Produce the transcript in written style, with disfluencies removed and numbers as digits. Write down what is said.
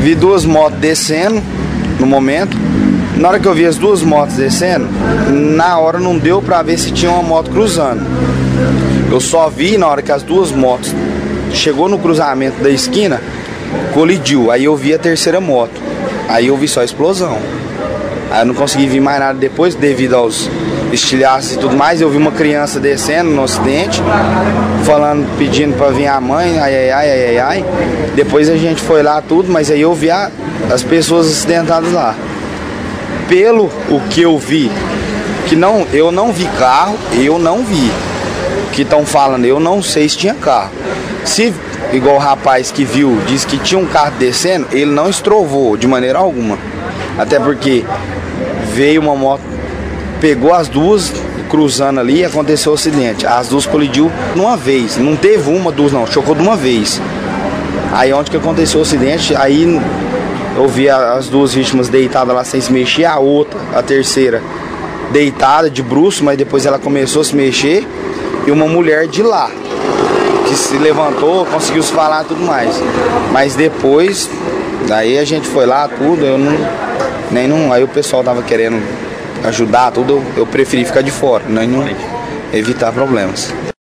Vi duas motos descendo no momento. Na hora que eu vi as duas motos descendo, na hora não deu pra ver se tinha uma moto cruzando. Eu só vi na hora que as duas motos chegou no cruzamento da esquina, colidiu. Aí eu vi a terceira moto. Aí eu vi só a explosão. Aí eu não consegui ver mais nada depois, devido aos estilhaços e tudo mais. Eu vi uma criança descendo no acidente, falando, pedindo pra vir a mãe, ai, ai, ai, ai, ai. Depois a gente foi lá tudo, mas aí eu vi as pessoas acidentadas lá. Pelo o que eu vi, eu não vi carro, eu não vi. Que estão falando, eu não sei se tinha carro. Se, igual o rapaz que viu, disse que tinha um carro descendo, ele não estrovou de maneira alguma. Até porque veio uma moto, pegou as duas cruzando ali e aconteceu o acidente. As duas colidiu numa vez, não teve uma, duas não, chocou de uma vez. Aí onde que aconteceu o acidente, aí eu vi as duas vítimas deitadas lá sem se mexer, a outra, a terceira, deitada de bruço, mas depois ela começou a se mexer, e uma mulher de lá, que se levantou, conseguiu se falar e tudo mais. Mas depois, daí a gente foi lá, tudo, aí o pessoal tava querendo ajudar, tudo, eu preferi ficar de fora, não evitar problemas.